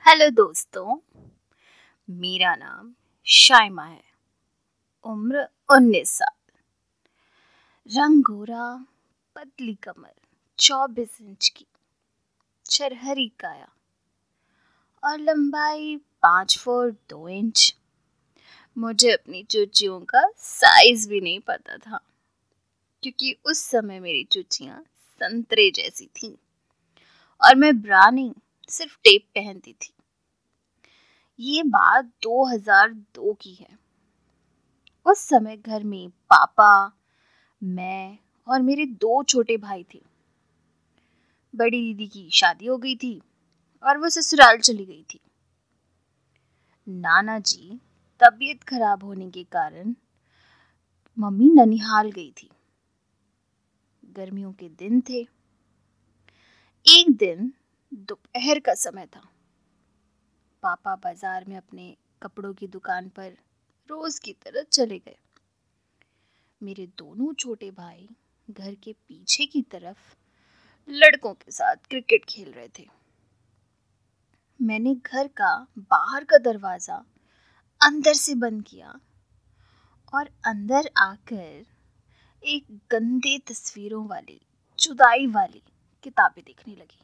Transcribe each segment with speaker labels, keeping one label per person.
Speaker 1: Hello दोस्तों, मेरा नाम शाइमा है। उम्र 19 साल, रंग गोरा, पतली कमर, 24 इंच की, छरहरी काया और लंबाई 5 फुट 2 इंच। मुझे अपनी चूचियों का साइज भी नहीं पता था, क्योंकि उस समय मेरी चूचियां संतरे जैसी थीं और मैं ब्रा नहीं, सिर्फ टेप पहनती थी। ये बात 2002 की है। उस समय घर में पापा, मैं और मेरे 2 छोटे भाई थे। बड़ी दीदी की शादी हो गई थी और वो ससुराल चली गई थी। नाना जी तबीयत खराब होने के कारण मम्मी ननिहाल गई थी। गर्मियों के दिन थे। एक दिन दोपहर का समय था। पापा बाजार में अपने कपड़ों की दुकान पर रोज की तरह चले गए। मेरे दोनों छोटे भाई घर के पीछे की तरफ लड़कों के साथ क्रिकेट खेल रहे थे। मैंने घर का बाहर का दरवाजा अंदर से बंद किया और अंदर आकर एक गंदे तस्वीरों वाली, जुदाई वाली किताबें देखने लगी।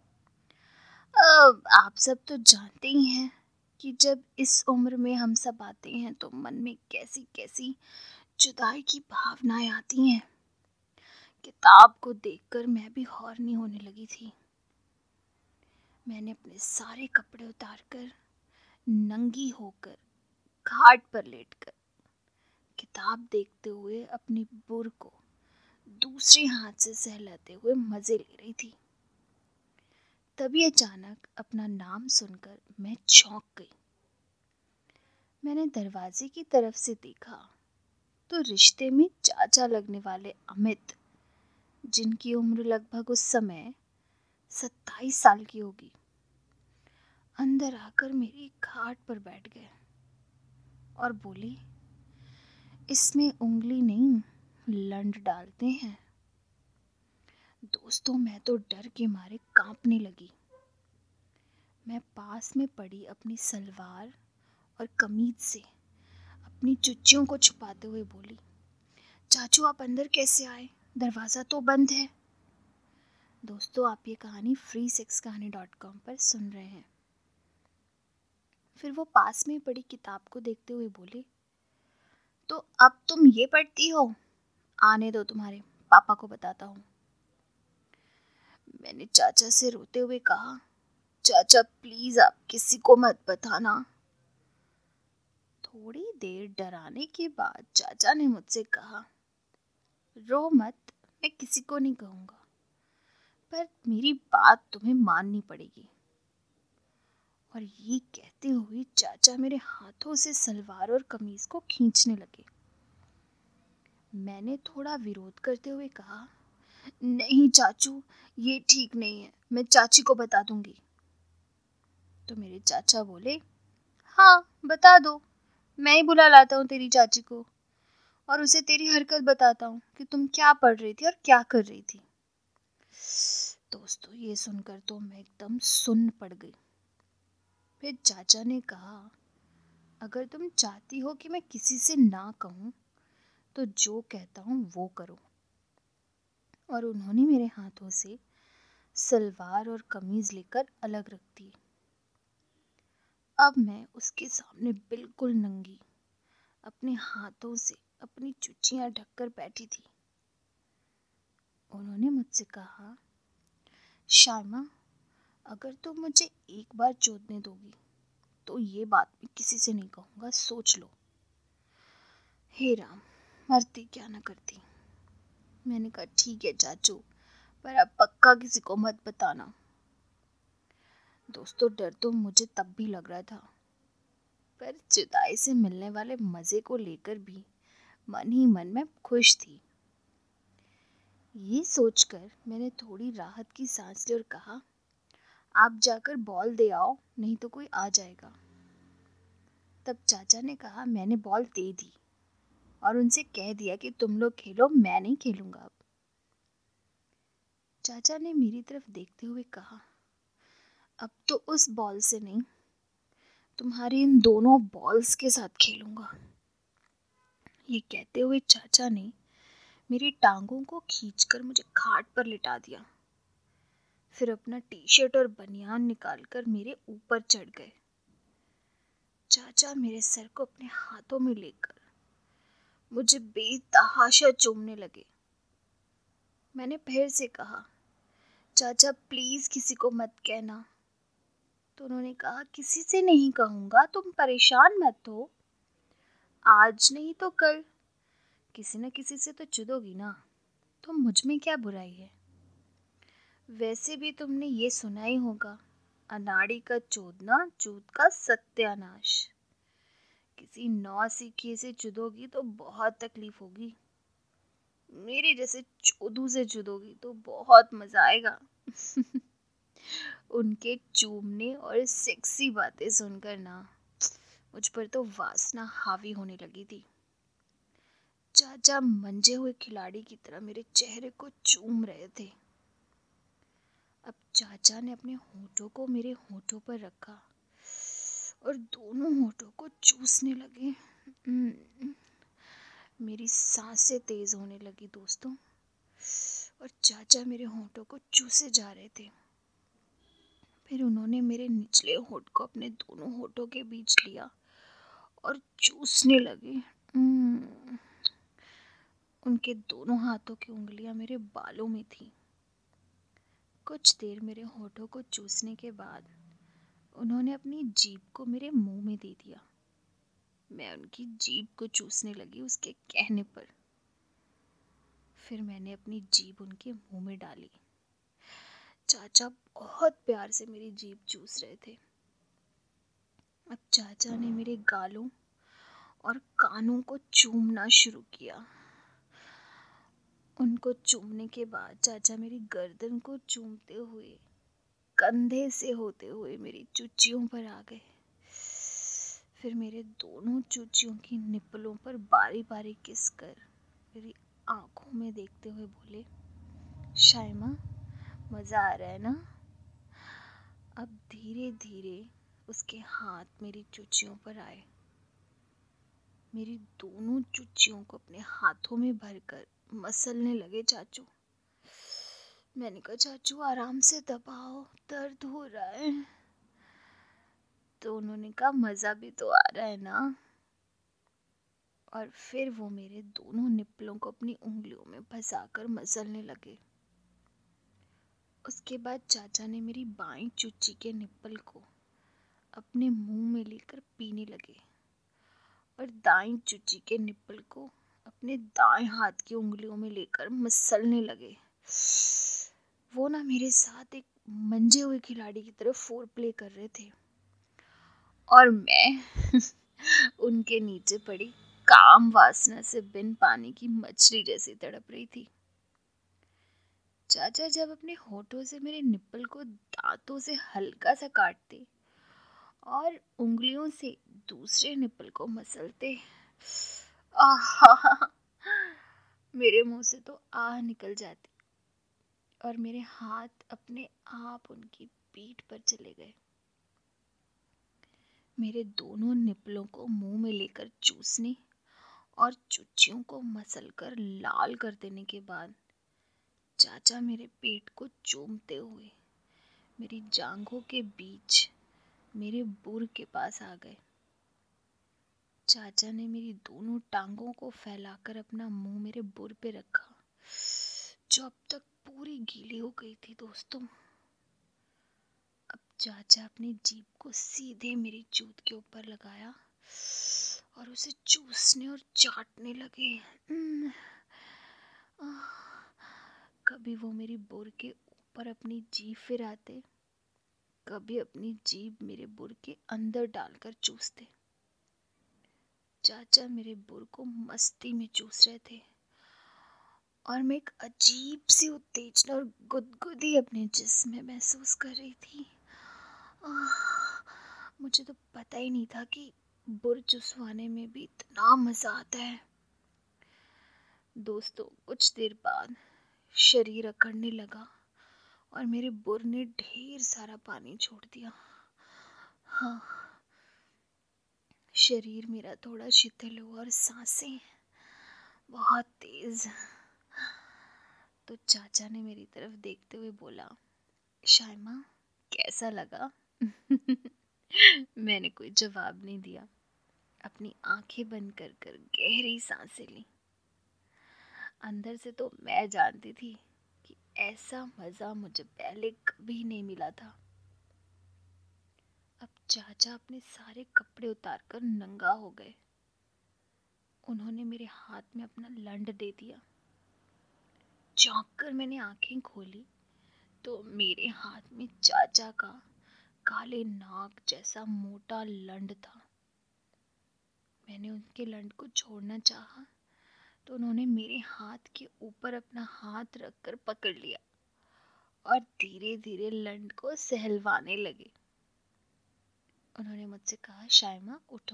Speaker 1: अब आप सब तो जानते ही हैं कि जब इस उम्र में हम सब आते हैं तो मन में कैसी कैसी जुदाई की भावनाएं आती हैं। किताब को देखकर मैं भी हौरनी होने लगी थी। मैंने अपने सारे कपड़े उतारकर नंगी होकर खाट पर लेटकर किताब देखते हुए अपनी बुर को दूसरे हाथ से सहलाते हुए मजे ले रही थी। तभी अचानक अपना नाम सुनकर मैं चौंक गई। मैंने दरवाजे की तरफ से देखा तो रिश्ते में चाचा लगने वाले अमित, जिनकी उम्र लगभग उस समय 27 साल की होगी, अंदर आकर मेरी खाट पर बैठ गए और बोली, इसमें उंगली नहीं, लंड डालते हैं। दोस्तों, मैं तो डर के मारे कांपने लगी। मैं पास में पड़ी अपनी सलवार और कमीज से अपनी चुच्चियों को छुपाते हुए बोली, चाचू आप अंदर कैसे आए? दरवाज़ा तो बंद है। दोस्तों, आप ये कहानी freesexkahani.com पर सुन रहे हैं। फिर वो पास में पड़ी किताब को देखते हुए बोली, तो अब तुम ये पढ़ती हो? आने दो, तुम्हारे पापा को बताता हूँ। मैंने चाचा से रोते हुए कहा, चाचा प्लीज आप किसी को मत बताना। थोड़ी देर डराने के बाद चाचा ने मुझसे कहा, रो मत, मैं किसी को नहीं कहूँगा, पर मेरी बात तुम्हें माननी पड़ेगी। और ये कहते हुए चाचा मेरे हाथों से सलवार और कमीज को खींचने लगे। मैंने थोड़ा विरोध करते हुए कहा, नहीं चाचू, ये ठीक नहीं है, मैं चाची को बता दूंगी। तो मेरे चाचा बोले, हाँ बता दो, मैं ही बुला लाता हूँ तेरी चाची को और उसे तेरी हरकत बताता हूँ कि तुम क्या पढ़ रही थी और क्या कर रही थी। दोस्तों, ये सुनकर तो मैं एकदम सुन्न पड़ गई। फिर चाचा ने कहा, अगर तुम चाहती हो कि मैं किसी से ना कहूँ तो जो कहता हूँ वो करो। और उन्होंने मेरे हाथों से सलवार और कमीज लेकर अलग रख दी। अब मैं उसके सामने बिल्कुल नंगी अपने हाथों से अपनी चुचियां ढककर बैठी थी। उन्होंने मुझसे कहा, शाइमा, अगर तुम मुझे एक बार चोदने दोगी तो ये बात मैं किसी से नहीं कहूँगा, सोच लो। हे राम, मरती क्या न करती। मैंने कहा, ठीक है चाचू, पर अब पक्का किसी को मत बताना। दोस्तों, डर तो मुझे तब भी लग रहा था, पर जुदाई से मिलने वाले मज़े को लेकर भी मन ही मन में खुश थी। ये सोचकर मैंने थोड़ी राहत की सांस ली और कहा, आप जाकर बॉल दे आओ, नहीं तो कोई आ जाएगा। तब चाचा ने कहा, मैंने बॉल दे दी और उनसे कह दिया कि तुम लोग खेलो, मैं नहीं खेलूंगा अब। चाचा ने मेरी तरफ देखते हुए कहा, अब तो उस बॉल से नहीं, तुम्हारी इन दोनों बॉल्स के साथ खेलूंगा। ये कहते हुए चाचा ने मेरी टांगों को खींचकर मुझे खाट पर लिटा दिया। फिर अपना टी शर्ट और बनियान निकालकर मेरे ऊपर चढ़ गए। चाचा मेरे सर को अपने हाथों में लेकर मुझे बेतहाशा चूमने लगे। मैंने फिर से कहा, चाचा प्लीज किसी को मत कहना। तो उन्होंने कहा, किसी से नहीं कहूंगा, तुम परेशान मत हो। आज नहीं तो कल किसी न किसी से तो चुदोगी ना, तो मुझ में क्या बुराई है। वैसे भी तुमने ये सुना ही होगा, अनाड़ी का चोदना चूत का सत्यानाश। किसी नौसिखिए से चुदोगी तो बहुत तकलीफ होगी, मेरे जैसे चोदू से चुदोगी तो बहुत मजा आएगा। उनके चूमने और सेक्सी बातें सुनकर ना मुझ पर तो वासना हावी होने लगी थी। चाचा मंजे हुए खिलाड़ी की तरह मेरे चेहरे को चूम रहे थे। अब चाचा ने अपने होठों को मेरे होठों पर रखा और दोनों होठों को चूसने लगे। मेरी सांसें तेज होने लगी दोस्तों, और चाचा मेरे होठों को चूसे जा रहे थे। फिर उन्होंने मेरे निचले होठ को अपने दोनों होठों के बीच लिया और चूसने लगे। उनके दोनों हाथों की उंगलियां मेरे बालों में थी। कुछ देर मेरे होठों को चूसने के बाद उन्होंने अपनी जीभ को मेरे मुंह में दे दिया। मैं उनकी जीभ को चूसने लगी उसके कहने पर। फिर मैंने अपनी जीभ उनके मुंह में डाली। चाचा बहुत प्यार से मेरी जीभ चूस रहे थे। अब चाचा ने मेरे गालों और कानों को चूमना शुरू किया। उनको चूमने के बाद चाचा मेरी गर्दन को चूमते हुए कंधे से होते हुए मेरी चुच्चियों पर आ गए। फिर मेरे दोनों चुच्चियों की निप्पलों पर बारी बारी किस कर मेरी आंखों में देखते हुए बोले, शाइमा मजा आ रहा है ना। अब धीरे धीरे उसके हाथ मेरी चुच्चियों पर आए। मेरी दोनों चुच्चियों को अपने हाथों में भरकर मसलने लगे चाचू। मैंने कहा, चाचू आराम से दबाओ, दर्द हो रहा है। तो उन्होंने कहा, मजा भी तो आ रहा है ना। और फिर वो मेरे दोनों निप्पलों को अपनी उंगलियों में फंसाकर मसलने लगे। उसके बाद चाचा ने मेरी बाईं चुच्ची के निप्पल को अपने मुंह में लेकर पीने लगे और दाईं चुच्ची के निप्पल को अपने दाएं हाथ की उंगलियों में लेकर मसलने लगे। वो ना मेरे साथ एक मंजे हुए खिलाड़ी की तरह फोर प्ले कर रहे थे और मैं उनके नीचे पड़ी काम वासना से बिन पानी की मछली जैसी तड़प रही थी। चाचा जब अपने होठों से मेरे निप्पल को दांतों से हल्का सा काटते और उंगलियों से दूसरे निप्पल को मसलते, आहा, मेरे मुंह से तो आह निकल जाती और मेरे हाथ अपने आप उनकी पीठ पर चले गए। मेरे दोनों निप्पलों को मुंह में लेकर चूसने और चुच्चियों को मसलकर लाल कर देने के बाद चाचा मेरे पेट को चूमते हुए मेरी जांघों के बीच मेरे बुर के पास आ गए। चाचा ने मेरी दोनों टांगों को फैलाकर अपना मुंह मेरे बुर पे रखा, जो अब तक पूरी गीली हो गई थी दोस्तों। अब चाचा अपनी जीभ को सीधे मेरी जूत के ऊपर लगाया और उसे चूसने और चाटने लगे। कभी वो मेरी बुर के ऊपर अपनी जीभ फिराते, कभी अपनी जीभ मेरे बुर के अंदर डालकर चूसते। चाचा मेरे बुर को मस्ती में चूस रहे थे और मैं एक अजीब सी उत्तेजना और गुदगुदी अपने जिस्म में महसूस कर रही थी। मुझे तो पता ही नहीं था कि बुर चुसवाने में भी इतना मजा आता है। दोस्तों कुछ देर बाद शरीर अकड़ने लगा और मेरे बुर ने ढेर सारा पानी छोड़ दिया। हाँ, शरीर मेरा थोड़ा शिथिल हुआ और सांसें बहुत तेज। तो चाचा ने मेरी तरफ देखते हुए बोला, शाइमा कैसा लगा? मैंने कोई जवाब नहीं दिया, अपनी आंखें बंद कर कर गहरी सांसें ली। अंदर से तो मैं जानती थी कि ऐसा मज़ा मुझे पहले कभी नहीं मिला था। अब चाचा अपने सारे कपड़े उतारकर नंगा हो गए। उन्होंने मेरे हाथ में अपना लंड दे दिया। चौंक कर मैंने आंखें खोली तो मेरे हाथ में चाचा का काले नाग जैसा मोटा लंड था। मैंने उनके लंड को छोड़ना चाहा तो उन्होंने मेरे हाथ के ऊपर अपना हाथ रखकर पकड़ लिया और धीरे धीरे लंड को सहलवाने लगे। उन्होंने मुझसे कहा, शाइमा उठो।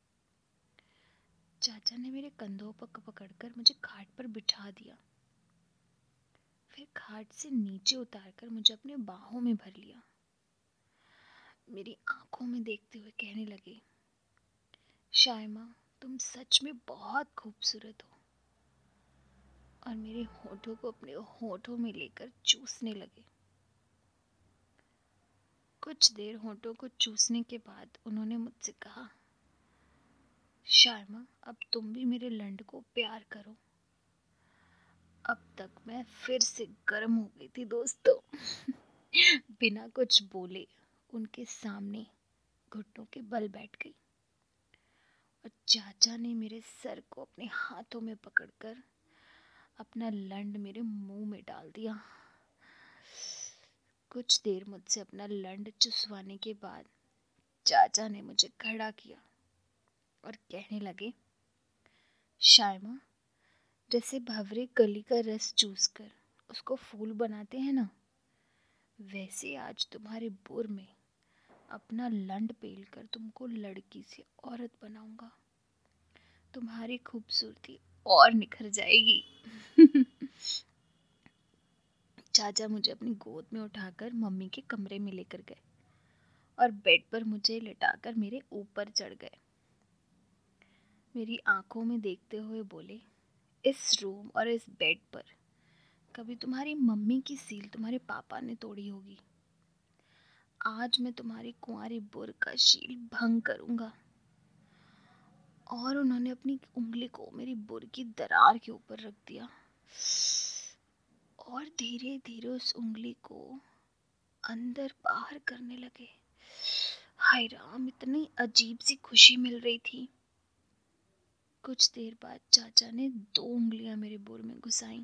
Speaker 1: चाचा ने मेरे कंधों पर पकड़कर मुझे खाट पर बिठा दिया, फिर खाट से नीचे उतारकर मुझे अपने बाहों में भर लिया। मेरी आंखों में देखते हुए कहने लगे, शाइमा तुम सच में बहुत खूबसूरत हो। और मेरे होठों को अपने होठों में लेकर चूसने लगे। कुछ देर होठों को चूसने के बाद उन्होंने मुझसे कहा, शाइमा अब तुम भी मेरे लंड को प्यार करो। अब तक मैं फिर से गर्म हो गई थी दोस्तों। बिना कुछ बोले उनके सामने घुटनों के बल बैठ गई और चाचा ने मेरे सर को अपने हाथों में पकड़कर अपना लंड मेरे मुंह में डाल दिया। कुछ देर मुझसे अपना लंड चुसवाने के बाद चाचा ने मुझे खड़ा किया और कहने लगे, शाइमा जैसे भंवरे कली का रस चूसकर उसको फूल बनाते हैं ना, वैसे आज तुम्हारे बुर में अपना लंड पेल कर तुमको लड़की से औरत बनाऊंगा। तुम्हारी खूबसूरती और निखर जाएगी। चाचा मुझे अपनी गोद में उठाकर मम्मी के कमरे में लेकर गए और बेड पर मुझे लिटाकर मेरे ऊपर चढ़ गए। मेरी आंखों में देखते हुए बोले, इस रूम और इस बेड पर कभी तुम्हारी मम्मी की सील तुम्हारे पापा ने तोड़ी होगी। आज मैं तुम्हारी कुंवारी बुर का शील भंग करूंगा। और उन्होंने अपनी उंगली को मेरी बुर की दरार के ऊपर रख दिया और धीरे धीरे उस उंगली को अंदर बाहर करने लगे। हाय राम, इतनी अजीब सी खुशी मिल रही थी। कुछ देर बाद चाचा ने 2 उंगलियां मेरे बुर में घुसाई।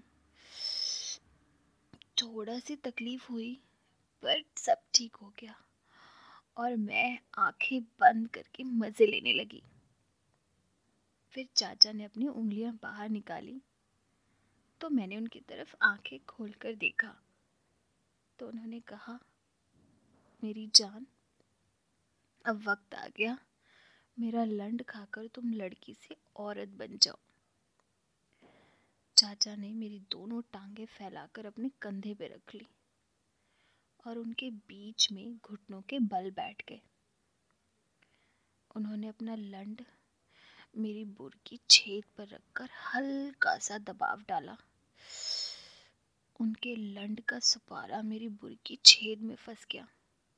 Speaker 1: थोड़ा सी तकलीफ हुई पर सब ठीक हो गया और मैं आंखें बंद करके मजे लेने लगी। फिर चाचा ने अपनी उंगलियां बाहर निकाली तो मैंने उनकी तरफ आंखें खोलकर देखा तो उन्होंने कहा, मेरी जान अब वक्त आ गया, मेरा लंड खाकर तुम लड़की से औरत बन जाओ। चाचा ने मेरी दोनों टांगें फैलाकर अपने कंधे पे रख ली और उनके बीच में घुटनों के बल बैठ गए। उन्होंने अपना लंड मेरी बुर की छेद पर रखकर हल्का सा दबाव डाला। उनके लंड का सुपारा मेरी बुर की छेद में फंस गया।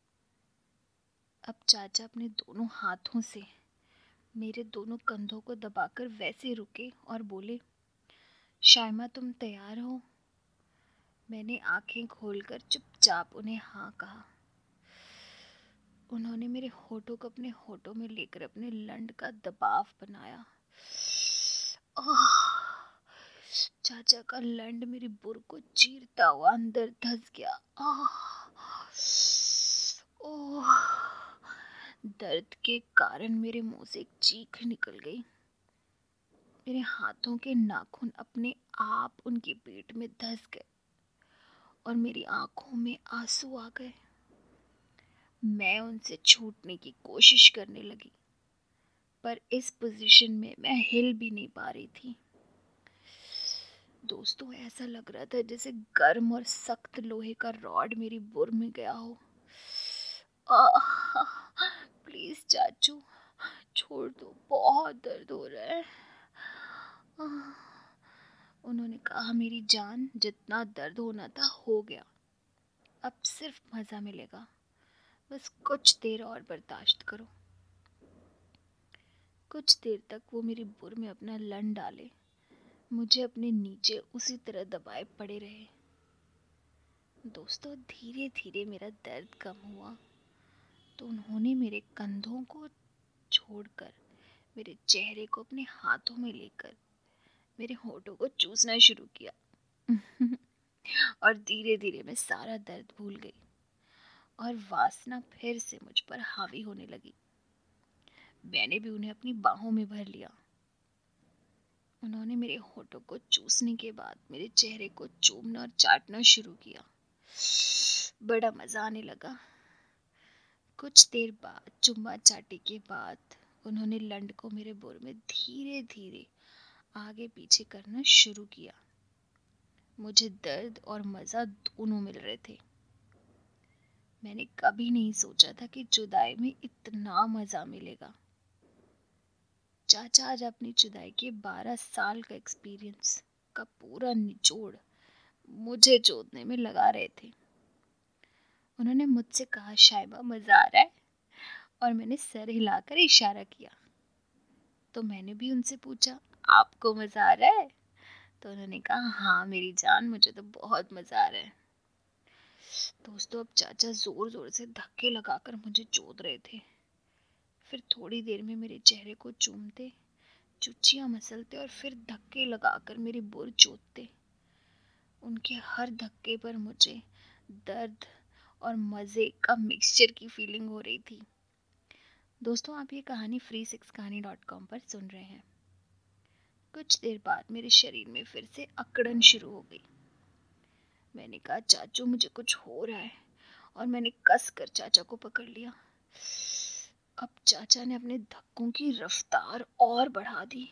Speaker 1: अब चाचा अपने दोनों हाथों से मेरे दोनों कंधों को दबाकर वैसे रुके और बोले, शाइमा तुम तैयार हो? मैंने आंखें खोलकर चुपचाप उन्हें हाँ कहा। उन्होंने मेरे होठों को अपने होठों में लेकर अपने लंड का दबाव बनाया। चाचा का लंड मेरी बुर को चीरता हुआ अंदर धंस गया। ओह, दर्द के कारण मेरे मुंह से एक चीख निकल गई। मेरे हाथों के नाखून अपने आप उनकी पेट में धंस गए और मेरी आंखों में आंसू आ गए। मैं उनसे छूटने की कोशिश करने लगी पर इस पोजीशन में मैं हिल भी नहीं पा रही थी। दोस्तों ऐसा लग रहा था जैसे गर्म और सख्त लोहे का रॉड मेरी बुर में गया हो। प्लीज चाचू छोड़ दो, बहुत दर्द हो रहा है। आह, उन्होंने कहा मेरी जान, जितना दर्द होना था हो गया, अब सिर्फ मज़ा मिलेगा, बस कुछ देर और बर्दाश्त करो। कुछ देर तक वो मेरी बुर में अपना लन डाले, मुझे अपने नीचे उसी तरह दबाए पड़े रहे। दोस्तों धीरे धीरे मेरा दर्द कम हुआ तो उन्होंने मेरे कंधों को छोड़कर मेरे चेहरे को अपने हाथों में लेकर मेरे होठों को चूसना शुरू किया। और धीरे धीरे मैं सारा दर्द भूल गई और वासना फिर से मुझ पर हावी होने लगी। मैंने भी उन्हें अपनी बाहों में भर लिया। उन्होंने मेरे होठों को चूसने के बाद मेरे चेहरे को चूमना और चाटना शुरू किया। बड़ा मजा आने लगा। कुछ देर बाद चुम्मा चाटी के बाद उन्होंने लंड को मेरे बोर में धीरे धीरे आगे पीछे करना शुरू किया। मुझे दर्द और मज़ा दोनों मिल रहे थे। मैंने कभी नहीं सोचा था कि जुदाई में इतना मज़ा मिलेगा। चाचा आज अपनी जुदाई के 12 साल का एक्सपीरियंस का पूरा निचोड़ मुझे जोतने में लगा रहे थे। उन्होंने मुझसे कहा, शाइबा मज़ा आ रहा है? और मैंने सर हिलाकर इशारा किया। तो मैंने भी उनसे पूछा, आपको मज़ा आ रहा है? तो उन्होंने कहा, हाँ मेरी जान, मुझे तो बहुत मज़ा आ रहा है। दोस्तों अब चाचा ज़ोर ज़ोर से धक्के लगाकर मुझे चोद रहे थे। फिर थोड़ी देर में मेरे चेहरे को चूमते, चुच्चियाँ मसलते और फिर धक्के लगाकर मेरी बुर चोदते। उनके हर धक्के पर मुझे दर्द और मज़े का मिक्सचर की फीलिंग हो रही थी। दोस्तों आप ये कहानी free6kahani.com पर सुन रहे हैं। कुछ देर बाद मेरे शरीर में फिर से अकड़न शुरू हो गई। मैंने कहा, चाचू मुझे कुछ हो रहा है, और मैंने कस कर चाचा को पकड़ लिया। अब चाचा ने अपने धक्कों की रफ्तार और बढ़ा दी।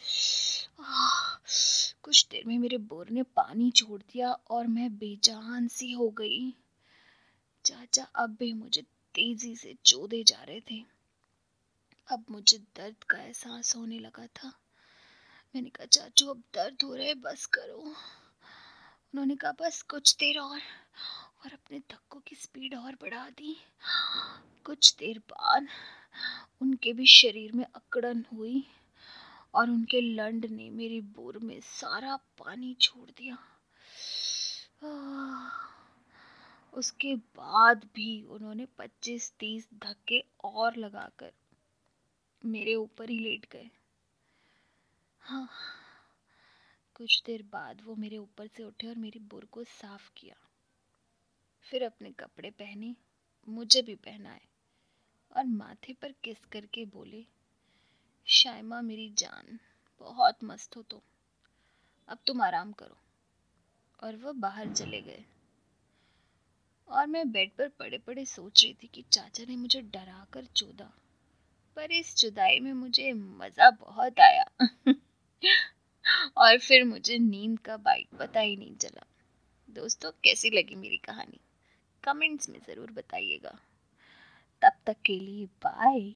Speaker 1: कुछ देर में मेरे बोर ने पानी छोड़ दिया और मैं बेजान सी हो गई। चाचा अब भी मुझे तेजी से चोदे जा रहे थे। अब मुझे दर्द का एहसास होने लगा था। मैंने कहा, चाचू अब दर्द हो रहा है, बस करो। उन्होंने कहा, बस कुछ देर और अपने धक्कों की स्पीड और बढ़ा दी। कुछ देर बाद उनके भी शरीर में अकड़न हुई और उनके लंड ने मेरी बोर में सारा पानी छोड़ दिया। उसके बाद भी उन्होंने 25-30 धक्के और लगाकर मेरे ऊपर ही लेट गए। हाँ, कुछ देर बाद वो मेरे ऊपर से उठे और मेरी बुर को साफ किया। फिर अपने कपड़े पहने, मुझे भी पहनाए और माथे पर किस करके बोले, शाइमा मेरी जान, बहुत मस्त हो तुम, अब तुम आराम करो। और वो बाहर चले गए। और मैं बेड पर पड़े पड़े सोच रही थी कि चाचा ने मुझे डरा कर चोदा, पर इस जुदाई में मुझे मज़ा बहुत आया। और फिर मुझे नींद का बाइट पता ही नहीं चला। दोस्तों कैसी लगी मेरी कहानी, कमेंट्स में ज़रूर बताइएगा। तब तक के लिए बाय।